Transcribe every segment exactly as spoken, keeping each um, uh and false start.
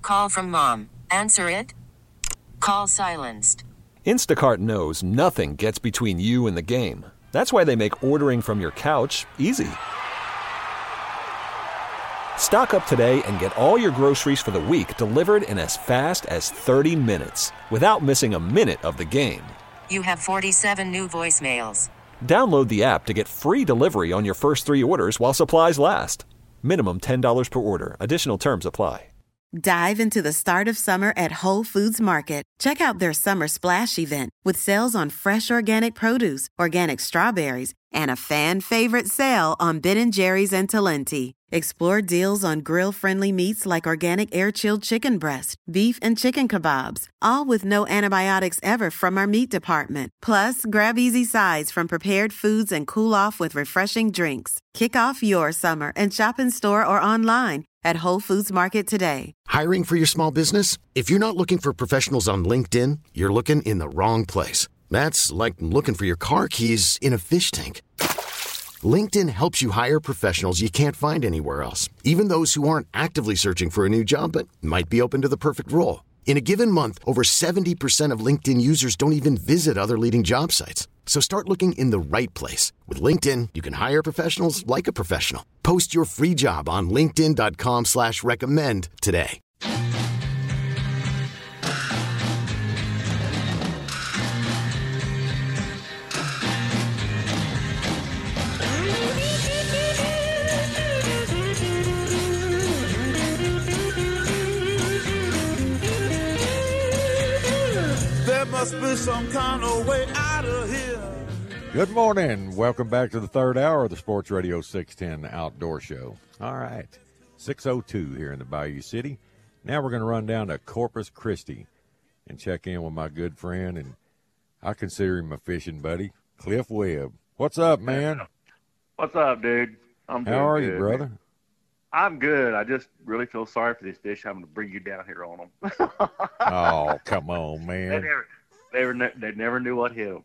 Call from mom. Answer it. Call silenced. Instacart knows nothing gets between you and the game. That's why they make ordering from your couch easy. Stock up today and get all your groceries for the week delivered in as fast as thirty minutes without missing a minute of the game. You have forty-seven new voicemails. Download the app to get free delivery on your first three orders while supplies last. Minimum ten dollars per order. Additional terms apply. Dive into the start of summer at Whole Foods Market. Check out their Summer Splash event with sales on fresh organic produce, organic strawberries, and a fan-favorite sale on Ben and Jerry's and Talenti. Explore deals on grill-friendly meats like organic air-chilled chicken breast, beef and chicken kebabs, all with no antibiotics ever from our meat department. Plus, grab easy sides from prepared foods and cool off with refreshing drinks. Kick off your summer and shop in store or online at Whole Foods Market today. Hiring for your small business? If you're not looking for professionals on LinkedIn, you're looking in the wrong place. That's like looking for your car keys in a fish tank. LinkedIn helps you hire professionals you can't find anywhere else, even those who aren't actively searching for a new job but might be open to the perfect role. In a given month, over seventy percent of LinkedIn users don't even visit other leading job sites. So start looking in the right place. With LinkedIn, you can hire professionals like a professional. Post your free job on linkedin.com slash recommend today. Must be some kind of way out of here. Good morning. Welcome back to the third hour of the Sports Radio six ten Outdoor Show. All right, six oh two here in the Bayou City. Now we're going to run down to Corpus Christi and check in with my good friend, and I consider him a fishing buddy, Cliff Webb. What's up, man? What's up, dude? I'm doing How are good, you, brother? Man. I'm good. I just really feel sorry for these fish having to bring you down here on them. Oh, come on, man. They never, they, were ne- they never knew what hit them.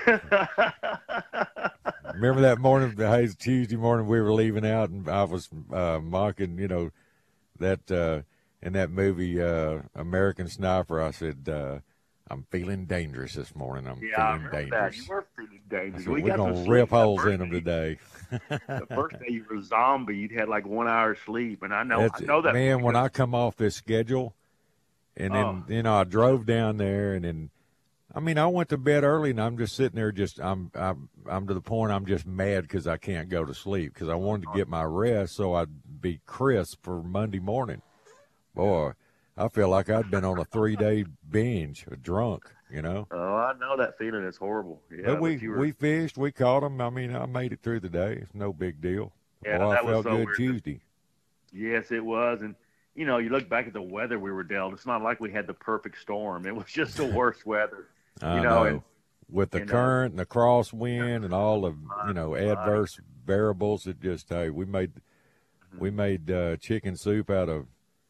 Remember that morning, hey, Tuesday morning, we were leaving out, and I was uh, mocking, you know, that uh, in that movie, uh, American Sniper, I said, uh, I'm feeling dangerous this morning. I'm yeah, feeling I dangerous. That. You were feeling dangerous. Said, we we're going to sleep. rip holes the in them day, today. The first day you were a zombie, you'd had like one hour of sleep, and I know, That's I know that. Man, when because, I come off this schedule, and then, oh. you know, I drove down there, and then, I mean, I went to bed early, and I'm just sitting there just, I'm I'm, I'm to the point I'm just mad because I can't go to sleep because I wanted to get my rest so I'd be crisp for Monday morning. Boy, I feel like I'd been on a three-day binge, drunk, you know. Oh, I know that feeling. It's horrible. Yeah, but we, but were... we fished, we caught them. I mean, I made it through the day. It's no big deal. Yeah, Boy, that I was felt so good weird. Tuesday. Yes, it was. And, you know, you look back at the weather we were dealt. It's not like we had the perfect storm. It was just the worst weather. I you know. know, and, with the you know, current and the crosswind and all the, you know, adverse variables, it just, hey, we made we made uh, chicken soup out of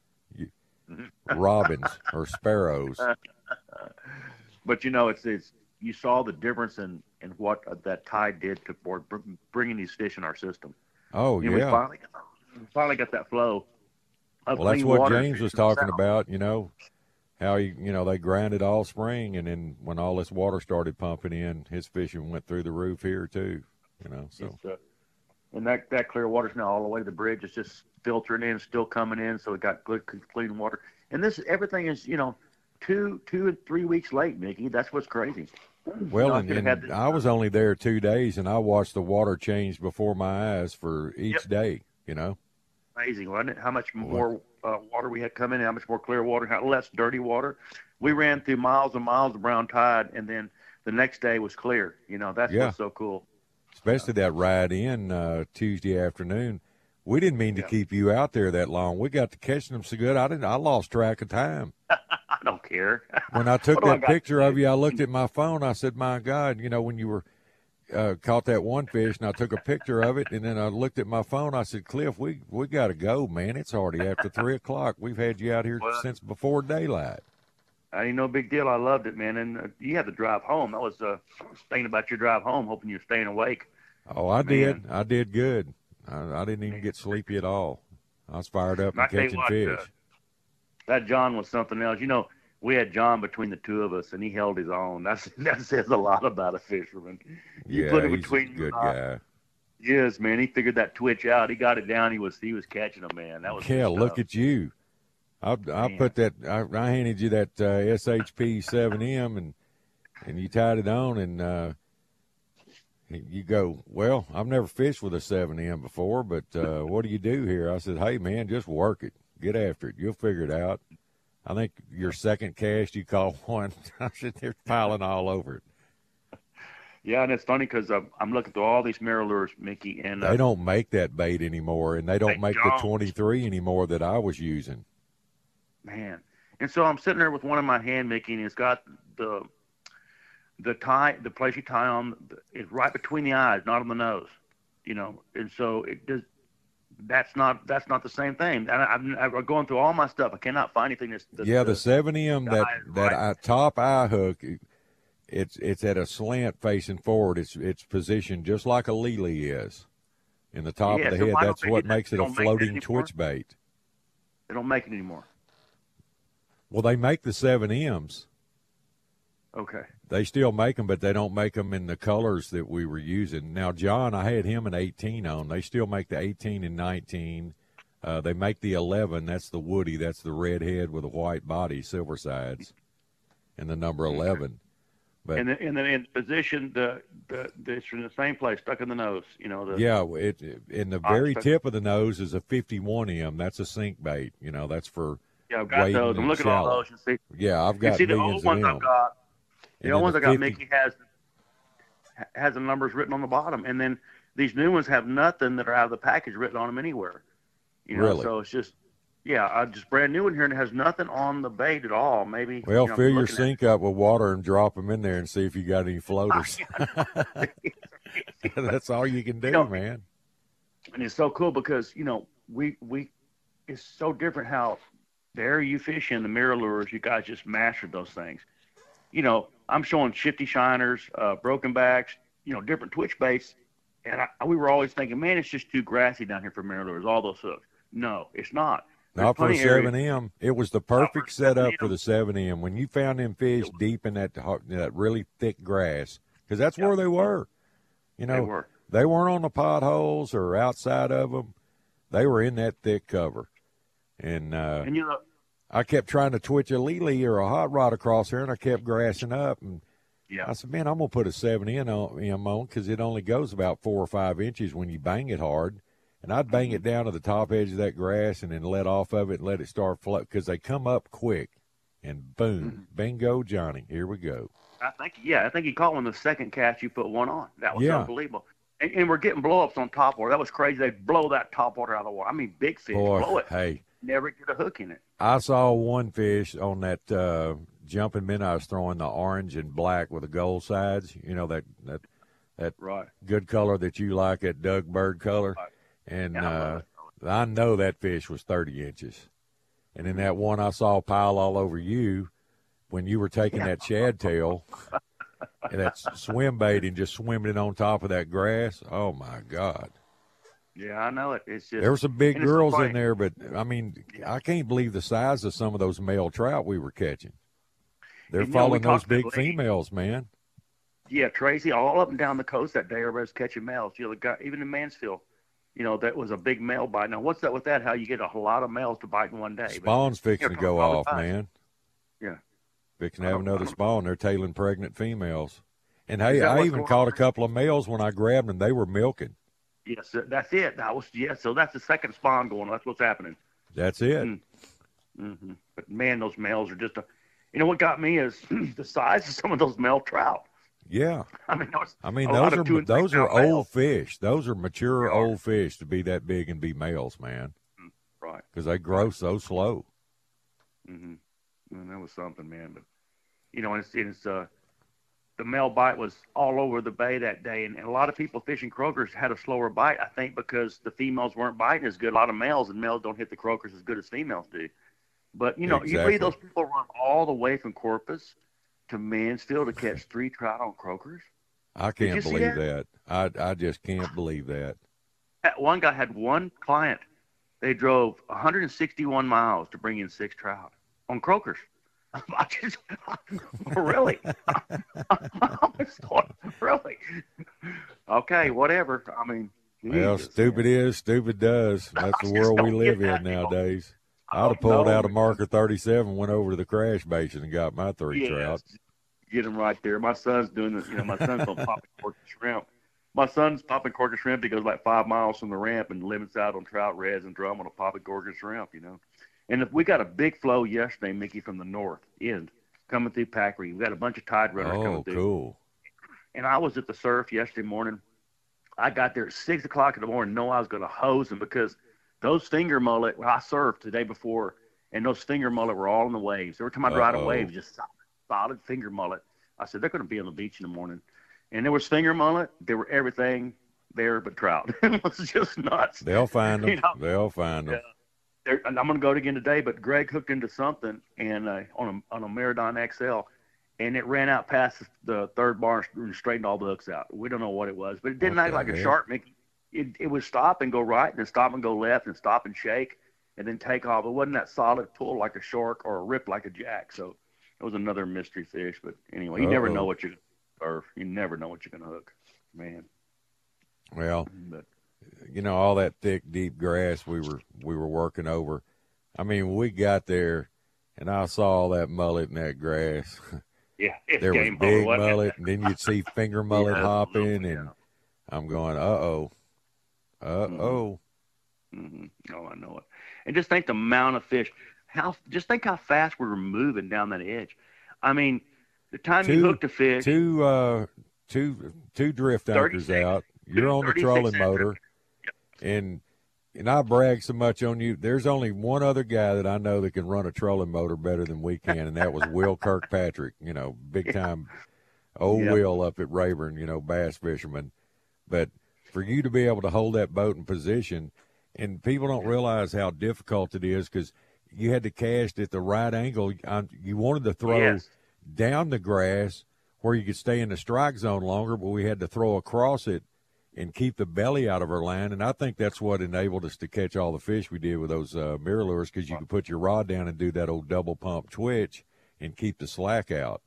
robins or sparrows. But, you know, it's, it's you saw the difference in, in what that tide did to for bringing these fish in our system. Oh, you know, yeah. We finally, we finally got that flow of Well, that's clean what water James was to the talking south. about, you know, how, he, you know, they grounded all spring, and then when all this water started pumping in, his fishing went through the roof here, too, you know, so. Uh, and that, that clear water's now all the way to the bridge. It's just filtering in, still coming in, so we got good, clean water. And this, everything is, you know, two, two and three weeks late, Mickey. That's what's crazy. Well, you know, and, and I was only there two days, and I watched the water change before my eyes for each Yep. day, you know. Amazing, wasn't it? How much more uh, water we had come in, how much more clear water, how less dirty water. We ran through miles and miles of brown tide, and then the next day was clear. You know, that's Yeah. what's so cool. Especially that ride in uh, Tuesday afternoon. We didn't mean to Yeah. keep you out there that long. We got to catching them so good, I didn't. I lost track of time. I don't care. When I took What do I that got picture to of do? you, I looked at my phone. I said, my God, you know, when you were uh, caught that one fish, and I took a picture of it, and then I looked at my phone. I said, Cliff, we, we got to go, man. It's already after three o'clock. We've had you out here Well, since before daylight. I ain't no big deal. I loved it, man. And uh, you had to drive home. That was uh, I was thinking about your drive home, hoping you were staying awake. Oh, I Man. did. I did good. I, I didn't even get sleepy at all. I was fired up I and tell you catching what, fish. uh, that John was something else. You know, we had John between the two of us, and he held his own. That's that says a lot about a fisherman. You yeah, put him he's between a good you and I. guy. Yes, man. He figured that twitch out. He got it down. He was he was catching them, man. That was Yeah, good look stuff. at you. I I Man. put that. I, I handed you that uh, S H P seven M, and and you tied it on, and uh, you go, well, I've never fished with a seven M before, but uh, what do you do here? I said, hey man, just work it, get after it. You'll figure it out. I think your second cast, you caught one. I said, they're piling all over it. Yeah, and it's funny because I'm, I'm looking through all these mirror lures, Mickey, and uh, They don't make that bait anymore, and they don't They make don't. the twenty-three anymore that I was using. man. And so I'm sitting there with one in my hand, Mickey, and it's got the the tie, the place you tie on, is right between the eyes, not on the nose, you know. And so it does. That's not that's not the same thing. And I, I'm, I'm going through all my stuff. I cannot find anything that's, that's Yeah, the seven M, the that eye is that right. eye, top eye hook, it's it's at a slant facing forward. It's it's positioned just like a lily is in the top Yeah, of the so head. why don't That's they what do that? makes it They a don't make that floating anymore? twitch bait. They don't make it anymore. Well, they make the seven M's. Okay. They still make them, but they don't make them in the colors that we were using. Now, John, I had him an eighteen on. They still make the eighteen and nineteen. Uh, they make the eleven. That's the Woody. That's the red head with a white body, silver sides, and the number eleven. But And then, and then in position, the the it's in the same place, stuck in the nose. You know the yeah, it in the Ah, very stuck- tip of the nose is a fifty-one M. That's a sink bait. You know, that's for yeah. I've got wading those. I'm and looking at all shallow. those. You see, yeah. I've you got see the millions old of ones them. I've got. The And old then ones the I got, fifty Mickey has has the numbers written on the bottom, and then these new ones have nothing that are out of the package written on them anywhere. You know, Really? so it's just yeah, I just brand new in here and it has nothing on the bait at all. Maybe Well, you know, fill your looking at- sink up with water and drop them in there and see if you got any floaters. That's all you can do, You know, man. And it's so cool because you know we we it's so different how the area you fish in, the mirror lures, you guys just mastered those things. You know, I'm showing shifty shiners, uh, broken backs, you know, different twitch baits, and I, we were always thinking, man, it's just too grassy down here for mirror lures, all those hooks. No, it's not. There's Not for a plenty of areas- seven M. It was the Not for perfect a setup seven for M. the seven M. When you found them fish deep in that ho- that really thick grass, because that's Yeah. where they were. You know, They were. they weren't on the potholes or outside of them. They were in that thick cover. And, uh, And you know, I kept trying to twitch a lily or a hot rod across there, and I kept grassing up. And yeah, I said, man, I'm going to put a seven M on because it only goes about four or five inches when you bang it hard. And I'd bang it down to the top edge of that grass and then let off of it and let it start float because they come up quick. And boom, bingo, Johnny, here we go. I think yeah, I think he caught one the second cast you put one on. That was Yeah. unbelievable. And, and we're getting blow-ups on top water. That was crazy. They blow that top water out of the water. I mean, big fish blow Boy, it. hey, Never get a hook in it. I saw one fish on that uh, jumping min I was throwing, the orange and black with the gold sides. You know, that that that Right. good color that you like, that Doug Bird color. Right. And Yeah, I uh, love it. I know that fish was thirty inches. And then that one I saw pile all over you when you were taking that shad tail and that swim bait and just swimming it on top of that grass. Oh, my God. Yeah, I know it. It's just There were some big and it's so girls funny. in there, but, I mean, I can't believe the size of some of those male trout we were catching. They're And, you know, we following those talked to big the lady. females, man. Yeah, Tracy, all up and down the coast that day, everybody's catching males. You know, the guy, even in Mansfield, you know, that was a big male bite. Now, what's that with that? How you get a lot of males to bite in one day? But, Spawn's fixing you to know, go probably off, five. man. Yeah. Fixing to I have don't- another I don't- spawn. They're tailing pregnant females. And, hey, Is that I what's even going caught on? a couple of males when I grabbed them. They were milking. Yes, sir, that's it. That was yeah. So that's the second spawn going. That's what's happening. That's it. Mm. hmm But man, those males are just a. You know what got me is the size of some of those male trout. Yeah. I mean, those, I mean, a lot those of two are and three those are pound males. old fish. Those are mature They are. old fish to be that big and be males, man, Right. because they grow so slow. Mm-hmm. And that was something, man. But you know, it's it's uh, the male bite was all over the bay that day, and, and a lot of people fishing croakers had a slower bite. I think because the females weren't biting as good. A lot of males and males don't hit the croakers as good as females do. But you know, you Exactly. believe those people run all the way from Corpus to Mansfield to catch three trout on croakers? I you can't see believe that. I I just can't believe that. That one guy had one client they drove one hundred sixty-one miles to bring in six trout on croakers. I just, really? I was thought, really? Okay, whatever. I mean, well, Jesus, stupid man. is, stupid does. That's the I just world we don't live get in that, you know. nowadays. I I'd have don't pulled know. out a marker thirty-seven, went over to the crash basin, and got my three Yes. trout. Get them right there. My son's doing this. You know, my son's on popping cork and shrimp. My son's popping cork and shrimp. He goes like five miles from the ramp and limits out on trout, reds, and drum on a popping cork and shrimp. You know, and if we got a big flow yesterday, Mickey, from the north end coming through Packery. We got a bunch of tide runners coming Oh, through. cool. And I was at the surf yesterday morning. I got there at six o'clock in the morning, know I was going to hose them because those finger mullet. Well, I surfed the day before, and those finger mullet were all in the waves. Every time I'd ride a Uh-oh. wave, just solid, solid finger mullet. I said they're going to be on the beach in the morning, and there was finger mullet. There were everything there but trout. It was just nuts. They'll find them. You know? They'll find them. There, and I'm going to go again today, but Greg hooked into something and uh, on a on a Meridon X L, and it ran out past the third bar and straightened all the hooks out. We don't know what it was, but it didn't What act the like a heck? shark, Mickey. It it would stop and go right, and then stop and go left, and stop and shake, and then take off. It wasn't that solid pull like a shark or a rip like a jack. So it was another mystery fish. But anyway, you never Uh-oh. know what you're or you never know what you're going to hook, man. Well, But you know, all that thick, deep grass we were we were working over. I mean, when we got there, and I saw all that mullet in that grass. yeah, it's There was game big over, wasn't it? mullet, and then you'd see finger mullet Yeah, hopping, absolutely, and yeah. I'm going, uh-oh, uh-oh. Mm-hmm. Oh, I know it. And just think the amount of fish. How just think how fast we were moving down that edge. I mean, the time you Two- hooked a fish, Two, uh, two, two drift anchors thirty-six out. You're on the thirty-six trolling inches. motor, and and I brag so much on you. There's only one other guy that I know that can run a trolling motor better than we can, and that was Will Kirkpatrick. You know, big time old Yep. Will up at Rayburn. You know, bass fisherman. But for you to be able to hold that boat in position, and people don't realize how difficult it is because you had to cast at the right angle. Um, You wanted to throw Yes. down the grass where you could stay in the strike zone longer, but we had to throw across it and keep the belly out of our line. And I think that's what enabled us to catch all the fish we did with those uh, mirror lures, because you could put your rod down and do that old double pump twitch and keep the slack out.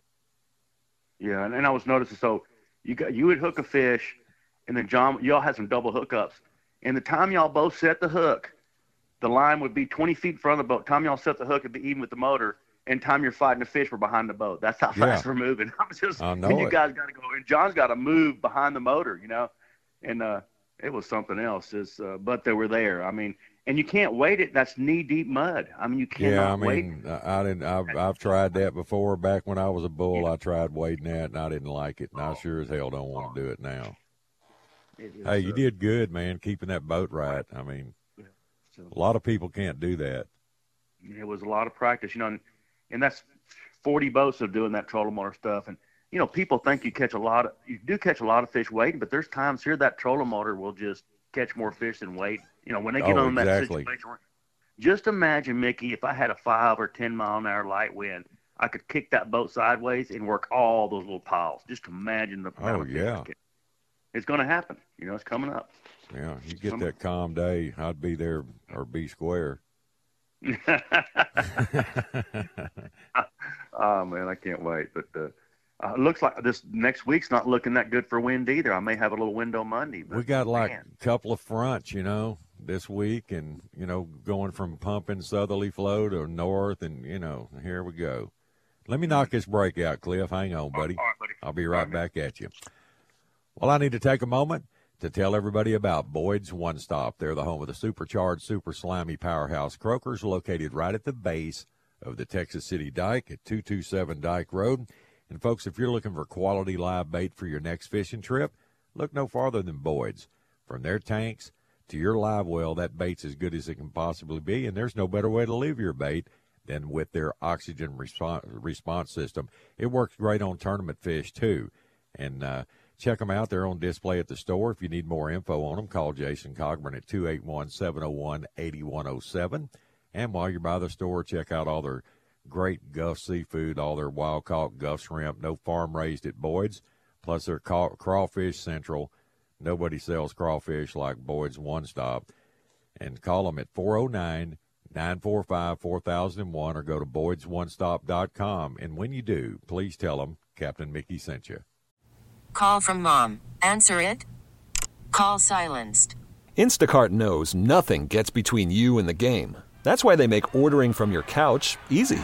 Yeah, and, and I was noticing. So you got you would hook a fish, and then John, y'all had some double hookups. And the time y'all both set the hook, the line would be twenty feet in front of the boat. Time y'all set the hook, it'd be even with the motor. And time you're fighting the fish, we're behind the boat. That's how fast Yeah. we're moving. I'm just, I know and you it. guys got to go. And John's got to move behind the motor, you know. And uh, it was something else. Just, uh, but they were there. I mean, and you can't wade it. That's knee deep mud. I mean, you cannot Yeah, I wade. mean, I I didn't. I've, I've tried that before. Back when I was a bull, I tried wading that, and I didn't like it. And I sure as hell don't want to do it now. It is, Hey, you uh, did good, man, keeping that boat right. I mean, so- a lot of people can't do that. It was a lot of practice, you know, and, and that's forty boats of doing that trolling motor stuff. And, you know, people think you catch a lot of, you do catch a lot of fish waiting, but there's times here that trolling motor will just catch more fish than wait. You know, when they get Oh, on that exactly. situation. where- Just imagine, Mickey, if I had a five or ten mile an hour light wind, I could kick that boat sideways and work all those little piles. Just imagine the amount Oh, of fish yeah. I catch. It's going to happen. You know, it's coming up. Yeah, you get that calm day, I'd be there or be square. Oh man, I can't wait. But uh, uh, it looks like this next week's not looking that good for wind either. I may have a little window Monday. But We got like man, a couple of fronts, you know, this week, and, you know, going from pumping southerly flow to north, and, you know, here we go. Let me knock this break out, Cliff. Hang on, buddy. all right, buddy. I'll be right back at you. Well, I need to take a moment to tell everybody about Boyd's One Stop. They're the home of the supercharged, super slimy powerhouse croakers, located right at the base of the Texas City Dike at two two seven Dike Road. And, folks, if you're looking for quality live bait for your next fishing trip, look no farther than Boyd's. From their tanks to your live well, that bait's as good as it can possibly be, and there's no better way to leave your bait than with their oxygen response, response system. It works great on tournament fish, too. And uh, check them out. They're on display at the store. If you need more info on them, call Jason Cogburn at two eight one, seven oh one, eight one oh seven. And while you're by the store, check out all their great Guff seafood, all their wild-caught Guff shrimp, no farm-raised at Boyd's, plus their caw- crawfish central. Nobody sells crawfish like Boyd's One Stop. and call them at four oh nine, nine four five, four thousand one or go to boyds one stop dot com. And when you do, please tell them Captain Mickey sent you. Call from mom. Answer it. Call silenced. Instacart knows nothing gets between you and the game. That's why they make ordering from your couch easy.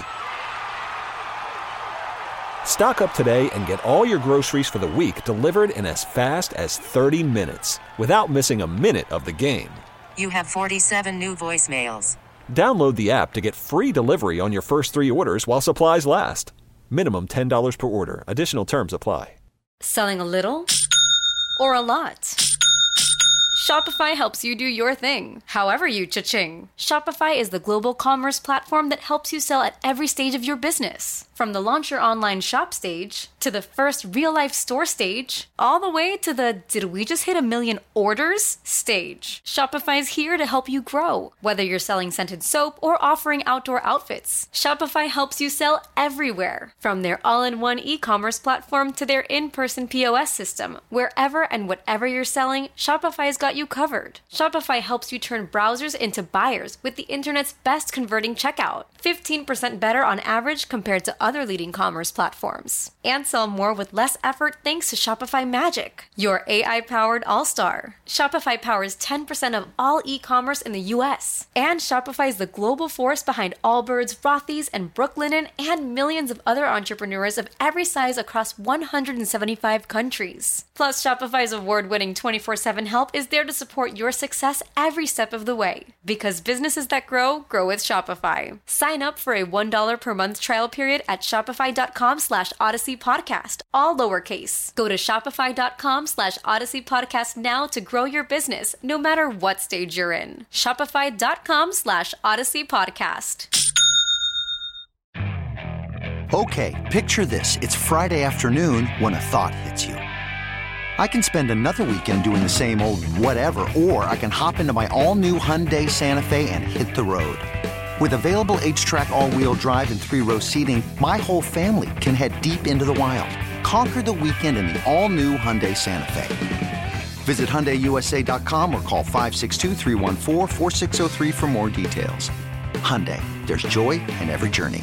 Stock up today and get all your groceries for the week delivered in as fast as thirty minutes without missing a minute of the game. You have forty-seven new voicemails. Download the app to get free delivery on your first three orders while supplies last. Minimum ten dollars per order. Additional terms apply. Selling a little or a lot? Shopify helps you do your thing, however you cha-ching. Shopify is the global commerce platform that helps you sell at every stage of your business. From the launch your online shop stage, to the first real-life store stage, all the way to the did we just hit a million orders stage. Shopify's here to help you grow. Whether you're selling scented soap or offering outdoor outfits, Shopify helps you sell everywhere. From their all-in-one e-commerce platform to their in-person P O S system, wherever and whatever you're selling, Shopify's got you covered. Shopify helps you turn browsers into buyers with the internet's best converting checkout. fifteen percent better on average compared to other leading commerce platforms. And sell more with less effort thanks to Shopify Magic, your A I-powered all-star. Shopify powers ten percent of all e-commerce in the U S. And Shopify is the global force behind Allbirds, Rothy's, and Brooklinen, and millions of other entrepreneurs of every size across one hundred seventy-five countries. Plus, Shopify's award-winning twenty-four seven help is there to support your success every step of the way. Because businesses that grow, grow with Shopify. Sign up for a one dollar per month trial period at shopify.com slash Odyssey Podcast, all lowercase. Go to shopify.com slash Odyssey Podcast now to grow your business, no matter what stage you're in. Shopify.com slash Odyssey Podcast. Okay, picture this. It's Friday afternoon when a thought hits you. I can spend another weekend doing the same old whatever, or I can hop into my all-new Hyundai Santa Fe and hit the road. With available H-Track all-wheel drive and three-row seating, my whole family can head deep into the wild. Conquer the weekend in the all-new Hyundai Santa Fe. Visit Hyundai U S A dot com or call five six two, three one four, four six zero three for more details. Hyundai, there's joy in every journey.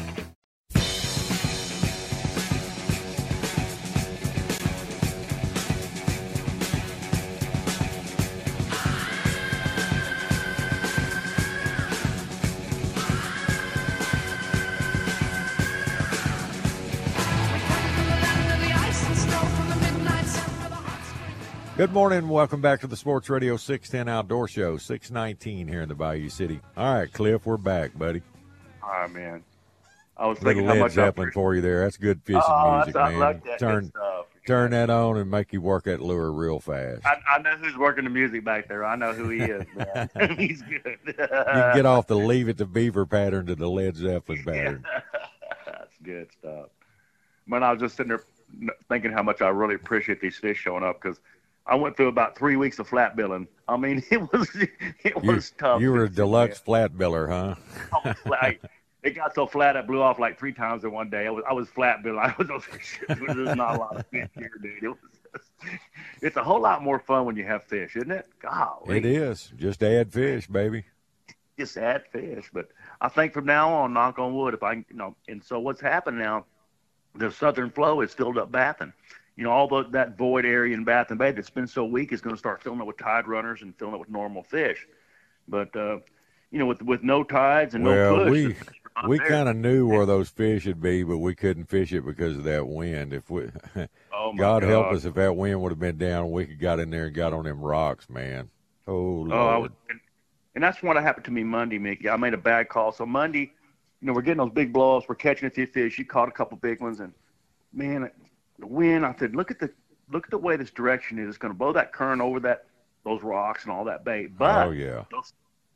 Good morning. Welcome back to the Sports Radio six ten Outdoor Show, six nineteen here in the Bayou City. All right, Cliff, we're back, buddy. All right, man. I was Little thinking how Led much Zeppelin for you there. That's good fishing oh, music, I man. like that turn good stuff. turn that on and make you work that lure real fast. I, I know who's working the music back there. I know who he is, man. He's good. You can get off the Leave It to Beaver pattern to the Led Zeppelin pattern. That's good stuff. But I was just sitting there thinking how much I really appreciate these fish showing up, because I went through about three weeks of flat billing. I mean, it was it was you, tough. You were a deluxe flat biller, huh? I was flat. It got so flat I blew off like three times in one day. I was I was flat billing. I was there's not a lot of fish here, dude. It was just, it's a whole lot more fun when you have fish, isn't it? Golly. It is. Just add fish, baby. Just add fish. But I think from now on, knock on wood, if I you know, and so what's happened now, the southern flow has filled up Baffin. You know, all the, that void area in Baffin Bay that's been so weak is going to start filling it with tide runners and filling it with normal fish. But, uh, you know, with with no tides and well, no push. we we kind of knew where those fish would be, but we couldn't fish it because of that wind. If we, oh my God, God help us if that wind would have been down, we could got in there and got on them rocks, man. Oh, Lord. Oh, I was, and, and that's what happened to me Monday, Mickey. I made a bad call. So Monday, you know, we're getting those big blow-ups. We're catching a few fish. You caught a couple big ones, and man, the wind. I said, look at the look at the way this direction is. It's going to blow that current over that those rocks and all that bait. But oh yeah, those,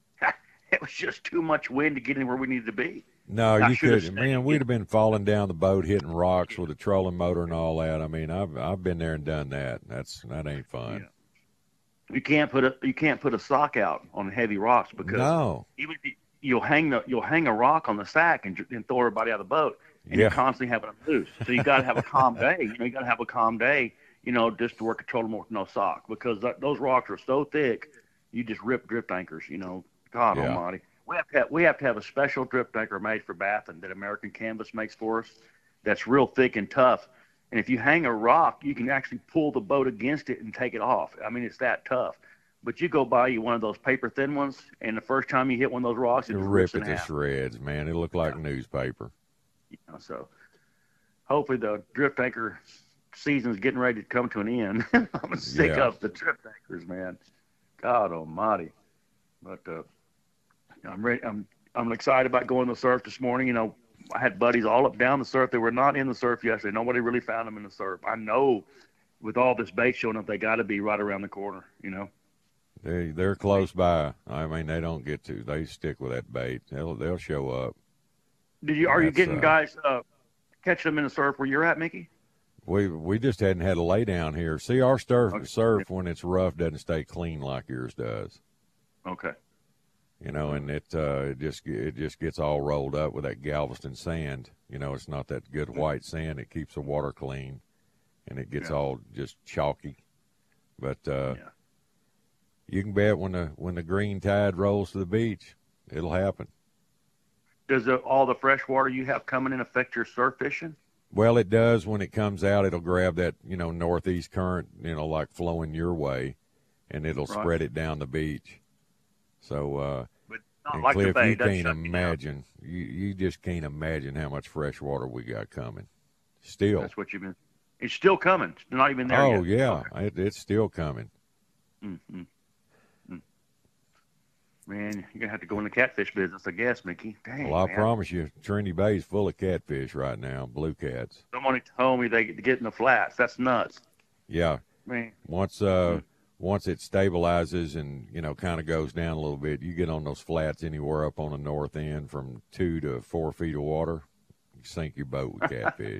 it was just too much wind to get anywhere we needed to be. No, I you couldn't. Man, we'd it. have been falling down the boat, hitting rocks with a trolling motor and all that. I mean, I've I've been there and done that. That's that ain't fun. Yeah. You can't put a you can't put a sock out on heavy rocks, because no. even if you, you'll hang the you'll hang a rock on the sack and, and throw everybody out of the boat, and yeah. you're constantly having them loose. So you got to have a calm day. You know, you got to have a calm day. You know, just to work a trolling motor with no sock, because that, those rocks are so thick, you just rip drift anchors. You know, God Yeah. Almighty. We have to have, we have to have a special drift anchor made for bathing that American Canvas makes for us. That's real thick and tough. And if you hang a rock, you can actually pull the boat against it and take it off. I mean, it's that tough. But you go buy you one of those paper thin ones, and the first time you hit one of those rocks, it You just rip rips it in to half. shreds, man. It looked like newspaper. You know, so hopefully the drift anchor season's getting ready to come to an end. I'm sick Yeah. of the drift anchors, man. God Almighty. But uh, I'm ready. I'm I'm excited about going to the surf this morning. You know, I had buddies all up down the surf. They were not in the surf yesterday. Nobody really found them in the surf. I know with all this bait showing up, they got to be right around the corner, you know. They they're close by. I mean, they don't get to. They stick with that bait. They'll they'll show up. Did you? Are you That's, getting uh, guys uh, catching them in the surf where you're at, Mickey? We we just hadn't had a lay down here. See, our surf Okay. surf when it's rough doesn't stay clean like yours does. Okay. You know, and it uh, it just it just gets all rolled up with that Galveston sand. You know, it's not that good white sand. It keeps the water clean, and it gets Yeah. all just chalky. But uh, Yeah. you can bet when the when the green tide rolls to the beach, it'll happen. Does the, all the fresh water you have coming in affect your surf fishing? Well, it does when it comes out. It'll grab that you know northeast current, you know, like flowing your way, and it'll Right. spread it down the beach. So. Uh, But not And like Cliff, the bay. you It doesn't can't shut you down. imagine. You you just can't imagine how much fresh water we got coming. Still. That's what you've been. It's still coming. It's not even there Oh yet. yeah, it, it's still coming. Mm-hmm. Mm. Man, you're gonna have to go in the catfish business, I guess, Mickey. Dang, Well, I man. promise you, Trinity Bay is full of catfish right now, blue cats. Somebody told me they get, get in the flats. That's nuts, Yeah, man. once uh once it stabilizes and you know kind of goes down a little bit, you get on those flats anywhere up on the north end from two to four feet of water, you sink your boat with catfish.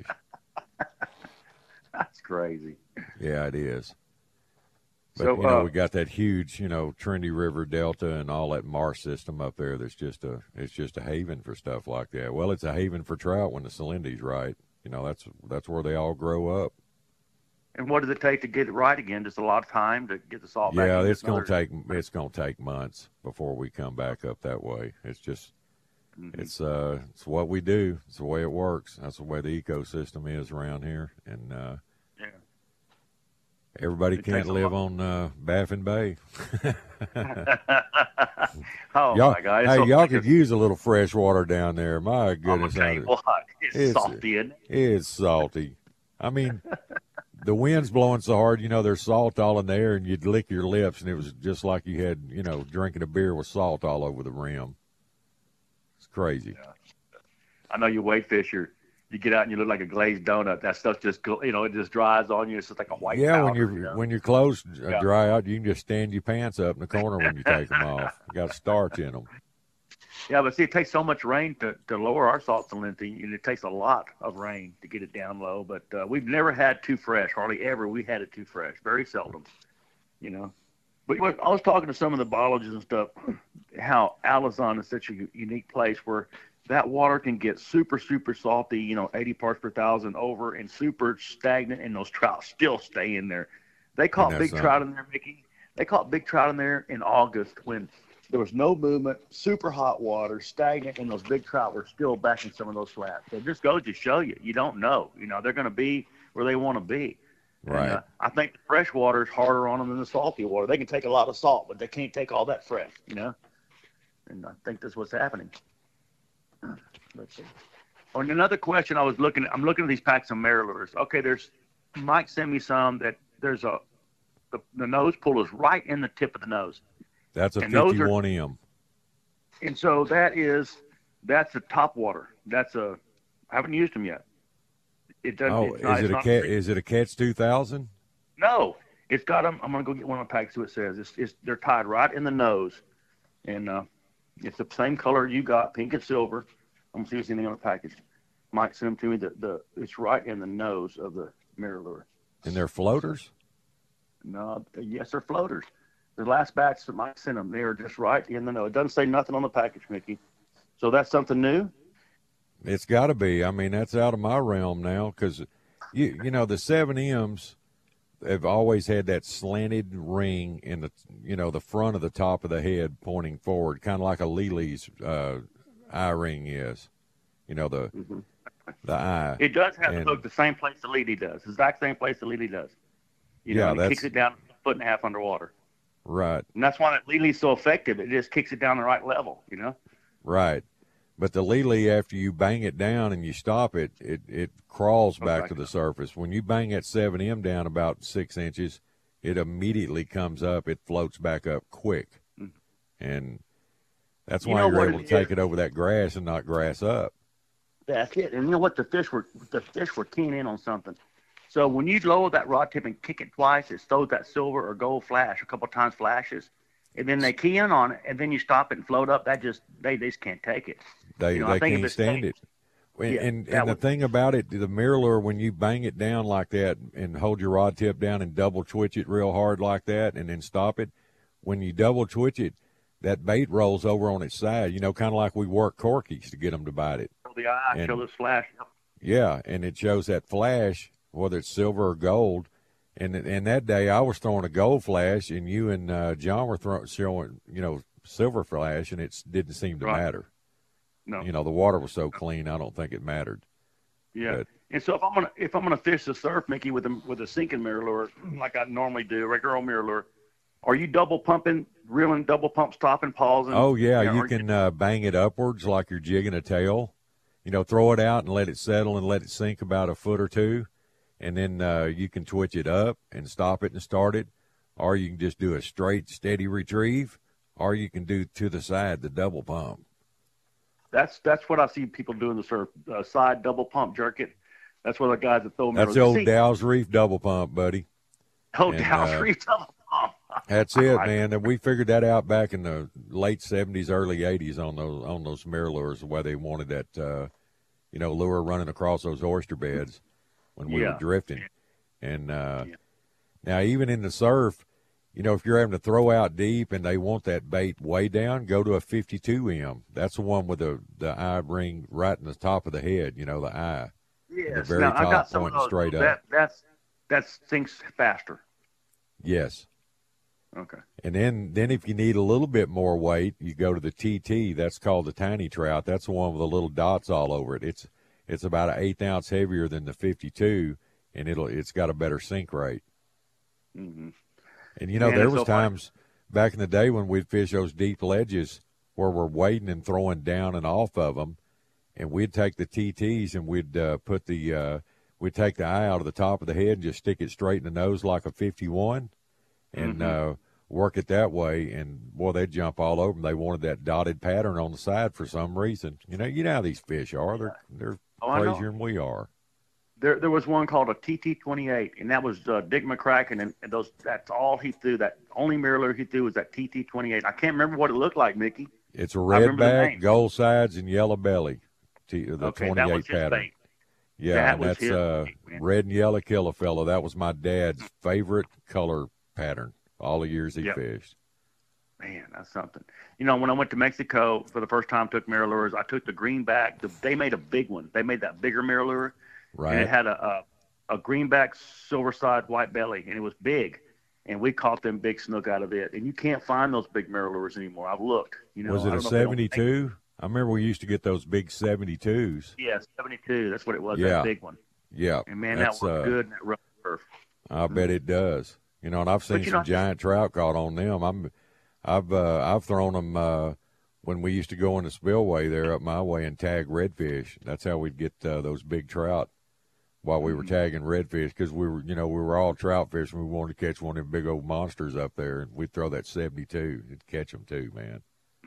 That's crazy. Yeah, it is. But, So, you know, uh, we got that huge, you know, Trinity River Delta and all that marsh system up there. That's just a, it's just a haven for stuff like that. Well, it's a haven for trout when the salindi's right. You know, that's that's where they all grow up. And what does it take to get it right again? Just a lot of time to get the salt back. Yeah, in? it's gonna Another- take it's gonna take months before we come back up that way. It's just, Mhm. it's uh, it's what we do. It's the way it works. That's the way the ecosystem is around here, and uh, Yeah. everybody It can't takes a live lot. on uh, Baffin Bay. Oh y'all, my God! It's hey, so y'all like could a- use a little fresh water down there. My I'm gonna goodness, tell I- you what, it's, It's- salty, isn't it? it's salty. I mean, the wind's blowing so hard, you know, there's salt all in the air, and you'd lick your lips, and it was just like you had, you know, drinking a beer with salt all over the rim. It's crazy. I know you wade fish. You're, you get out and you look like a glazed donut. That stuff just, go- you know, it just dries on you. It's just like a white Yeah, when powder, you're you know? when your clothes uh, Yeah. dry out, you can just stand your pants up in the corner when you take them off. You got starch in them. Yeah, but see, it takes so much rain to, to lower our salt salinity, and it takes a lot of rain to get it down low. But uh, we've never had too fresh, hardly ever. We had it too fresh, very seldom, you know. But what, I was talking to some of the biologists and stuff, how Alizon is such a u- unique place where that water can get super, super salty, you know, eighty parts per thousand over, and super stagnant, and those trout still stay in there. They caught that's big something. trout in there, Mickey. They caught big trout in there in August when there was no movement, super hot water, stagnant, and those big trout were still back in some of those flats. So it just goes to show you, you don't know. You know, they're going to be where they want to be. Right. And, uh, I think the fresh water is harder on them than the salty water. They can take a lot of salt, but they can't take all that fresh, you know. And I think that's what's happening. Let's see. Oh, and another question I was looking at, I'm looking at these packs of Marilures. Okay, there's, Mike sent me some that there's a, the, the nose pull is right in the tip of the nose. That's a And those are- fifty-one M. And so that is, that's a top water. That's a, I haven't used them yet. It doesn't. Oh, it's not, is it it's a not cat? free. Is it a Catch two thousand? No, it's got them. I'm gonna go get one of my packs. See what it says. It's, it's they're tied right in the nose, and uh, it's the same color you got, pink and silver. I'm gonna see if there's anything on the package. Mike sent them to me. The, the it's right in the nose of the Marilure. And they're floaters. No, yes, they're floaters. The last batch that Mike sent them, they are just right in the nose. It doesn't say nothing on the package, Mickey. So that's something new. It's got to be. I mean, that's out of my realm now because, you you know, the seven M's, have always had that slanted ring in the, you know, the front of the top of the head pointing forward, kind of like a Lely's uh, eye ring is. You know, the mm-hmm. the eye. It does have and, the hook the same place the Lely does. The exact same place the Lely does. You know, yeah, it kicks it down a foot and a half underwater. Right. And that's why that Lely's so effective. It just kicks it down the right level, you know? Right. But the Lely, after you bang it down and you stop it, it, it crawls back okay. to the surface. When you bang that seven M down about six inches, it immediately comes up. It floats back up quick. Mm-hmm. And that's why you know you're able to take it over that grass and not grass up. That's it. And you know what? The fish were the fish were keying in on something. So when you lower that rod tip and kick it twice, it throws that silver or gold flash, a couple times flashes. And then they key in on it, and then you stop it and float up. That just they, they just can't take it. They you know, they I think can't stand it. And yeah, and, and the would, thing about it, the mirror, when you bang it down like that and hold your rod tip down and double twitch it real hard like that and then stop it, when you double twitch it, that bait rolls over on its side. You know, kind of like we work corkies to get them to bite it. The eye and, show the flash. Yeah, and it shows that flash, whether it's silver or gold. And and that day I was throwing a gold flash, and you and uh, John were throwing, showing, you know, silver flash, and it didn't seem to right. matter. No, you know, the water was so clean, I don't think it mattered. Yeah, but, and so if I'm gonna if I'm gonna fish the surf, Mickey, with a with a sinking mirror lure like I normally do, a regular old mirror lure, are you double pumping, reeling, double pump, stopping, pausing? Oh yeah, you, know, you can you... Uh, bang it upwards like you're jigging a tail. You know, throw it out and let it settle and let it sink about a foot or two. And then uh, you can twitch it up and stop it and start it, or you can just do a straight, steady retrieve, or you can do to the side the double pump. That's that's what I see people doing the surf uh, side double pump jerk it. That's what the guys that throw. That's the old Dow's Reef double pump, buddy. Oh, Dow's uh, Reef double pump. That's it, man. And we figured that out back in the late seventies, early eighties on those on those mirror lures, the way they wanted that, uh, you know, lure running across those oyster beds. When we yeah. were drifting. And uh, yeah. now even in the surf, you know, if you're having to throw out deep and they want that bait way down, go to a fifty-two M. That's the one with the, the eye ring right in the top of the head, you know, the eye. Yes. The very now, top I got some pointing of those, straight that, up. That's, that sinks faster. Yes. Okay. And then, then if you need a little bit more weight, you go to the T T. That's called the tiny trout. That's the one with the little dots all over it. It's It's about an eighth ounce heavier than the fifty-two, and it'll it's got a better sink rate. Mm-hmm. And you know, Man, there was so times back in the day when we'd fish those deep ledges where we're wading and throwing down and off of them, and we'd take the T Ts and we'd uh, put the uh, we'd take the eye out of the top of the head and just stick it straight in the nose like a fifty-one, and mm-hmm. uh, work it that way. And boy, they'd jump all over them. They wanted that dotted pattern on the side for some reason. You know, you know how these fish are. They're they're Oh, crazier than we are. There, there was one called a T T twenty-eight, and that was uh, Dick McCracken, and, and those. That's all he threw. That only mirror lure he threw was that T T twenty-eight. I can't remember what it looked like, Mickey. It's a red back, gold sides, and yellow belly. T, the okay, twenty-eight that was his pattern. bait. Yeah, that and was that's his uh, bait, red and yellow killer fellow. That was my dad's favorite color pattern all the years he yep. fished. Man, that's something. You know, when I went to Mexico for the first time, took mirror lures. I took the greenback. The, they made a big one. They made that bigger mirror lure, right? And it had a, a a greenback, silver side, white belly, and it was big. And we caught them big snook out of it. And you can't find those big mirror lures anymore. I've looked. You know, was it a seventy-two? I remember we used to get those big seventy-twos. Yeah, seventy-two. That's what it was. Yeah. That big one. Yeah. And man, that's, that was uh, good in that rough surf. I mm-hmm. bet it does. You know, and I've seen But, some know, giant trout caught on them. I'm. I've uh, I've thrown them uh, when we used to go in the spillway there up my way and tag redfish. That's how we'd get uh, those big trout while we were tagging redfish, because we were, you know, we were all trout fishing. We wanted to catch one of them big old monsters up there, and we'd throw that seventy-two and catch them too, man.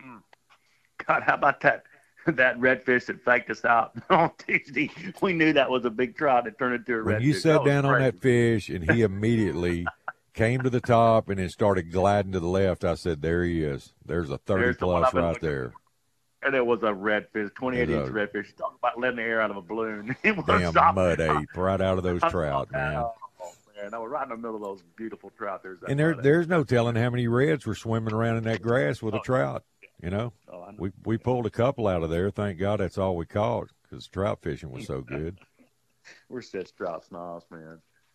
God, how about that that redfish that faked us out on Tuesday? We knew that was a big trout. It turned into a redfish. When you sat down on that fish and he immediately came to the top and then started gliding to the left, I said, there he is. There's a thirty There's plus the right there. And it was a redfish, twenty-eight inch a, redfish. You talk about letting the air out of a balloon. It was damn stop. mud ape right out of those trout, man. Oh, man. I was right in the middle of those beautiful trout. There's that and there, mud there's ape. no telling how many reds were swimming around in that grass with oh, a trout, you know. Oh, I know. We we pulled a couple out of there. Thank God that's all we caught, because trout fishing was so good. We're such trout snobs, man.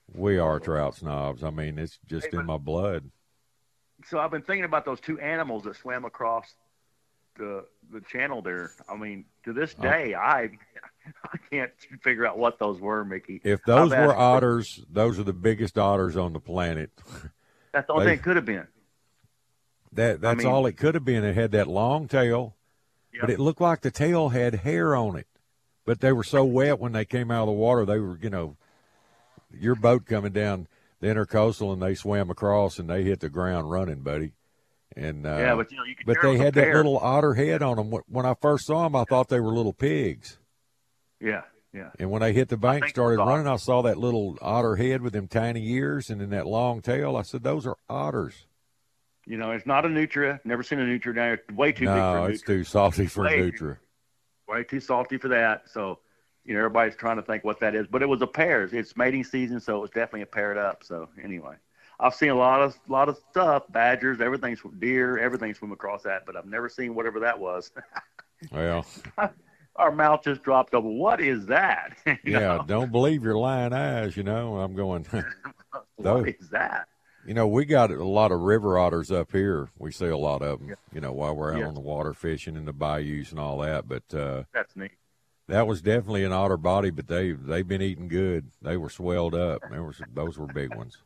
We are trout snobs. I mean, it's just Hey, in my blood. So I've been thinking about those two animals that swam across the the channel there. I mean, to this day, oh. I I can't figure out what those were, Mickey. If those I've were otters, them. Those are the biggest otters on the planet. That's the only they, thing it could have been. That that's I mean, all it could have been. It had that long tail, yep. but it looked like the tail had hair on it. But they were so wet when they came out of the water, they were, you know, your boat coming down the intercoastal and they swam across and they hit the ground running, buddy. And uh, yeah, but you know, you could but they had that little otter head on them. When I first saw them, I thought they were little pigs. Yeah, yeah. And when they hit the bank, started running, I saw that little otter head with them tiny ears and then that long tail. I said, those are otters. You know, it's not a nutria. Never seen a nutria down here. Way too no, big for a nutria. No, it's too salty for way, a nutria. Way too salty for that. So, you know, everybody's trying to think what that is. But it was a pair. It's mating season, so it was definitely a paired up. So, anyway. I've seen a lot of lot of stuff, badgers, everything, deer, everything swim across that, but I've never seen whatever that was. Well, our mouth just dropped over. What is that? yeah, know? Don't believe your lying eyes. You know, I'm going. What though, is that? You know, we got a lot of river otters up here. We see a lot of them. Yeah. You know, while we're out yeah. on the water fishing in the bayous and all that. But uh, that's neat. That was definitely an otter body, but they they've been eating good. They were swelled up. There was those were big ones.